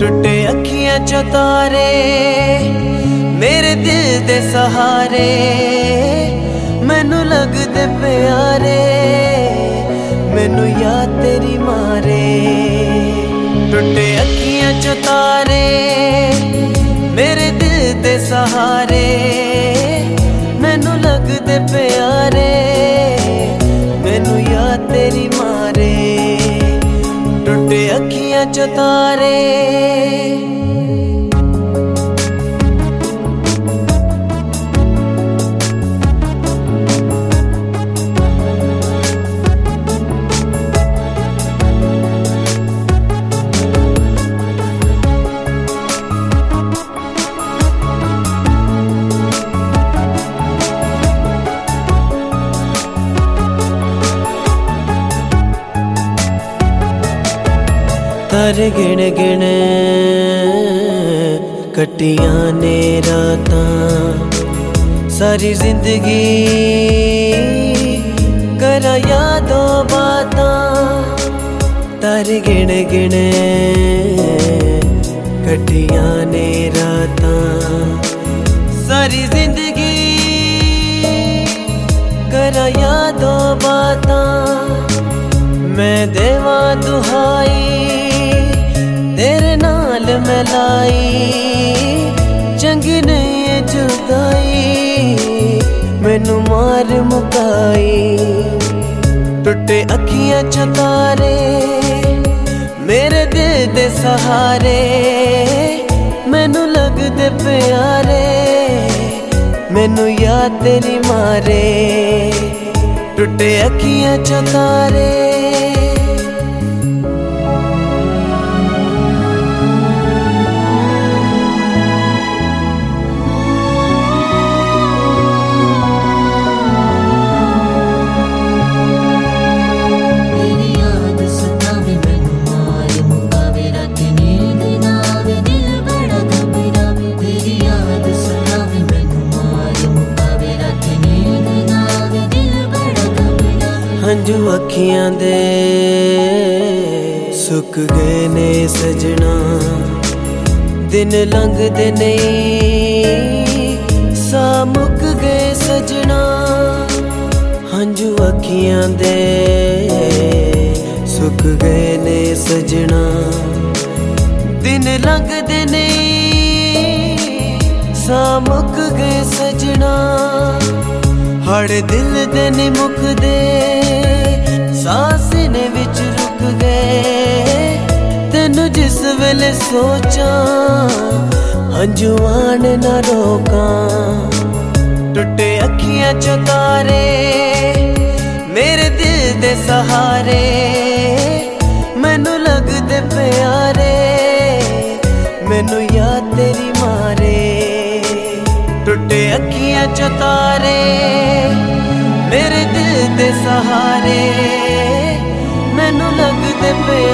टुटे अखियां चो तारे मेरे दिल दे सहारे, मैनू लगदे प्यारे, मैनू याद तेरी मारे। टुटे अखियां चो तारे मेरे दिल दे सहारे, मैनू लगदे प्यारे, मैनू याद तेरी मारे। टुटे अखियां चो तारे तारे गिण गिण कटियां ने रातां, सारी जिंदगी करा यादों बातां। तारे गिण गिण कटियां ने रातां, सारी जिंदगी करा यादों बातां। मैं देवा दुहाई तेरे नाल मैं लाई, चंगी नहीं है जुदाई, मैनू मार मुकाई। टुटे अखियां चो तारे मेरे दिल दे सहारे, मैनू लगदे प्यारे, मैनू याद तेरी मारे। टुटे अखियां चो तारे हंजू अखियां दे सुक गए ने सजना, दिन लंघदे नहीं सा मुक गए सजना। हंजू अखियां दे सुक गए ने सजना, दिन लंघदे नहीं सा मुक गए सजना। हड़ दिल दे नी मुकदे, सांस ने विच रुक गए, तेनू जिस वेले सोचा हंजू आन ना रोकां। टुटे अखियां चो तारे मेरे दिल दे सहारे, मैनू लगदे प्यारे, मैनू याद तेरी मारे। टुटे अखियां चो तारे मेरे दिल दे सहारे, मैनू लगदे प्यारे।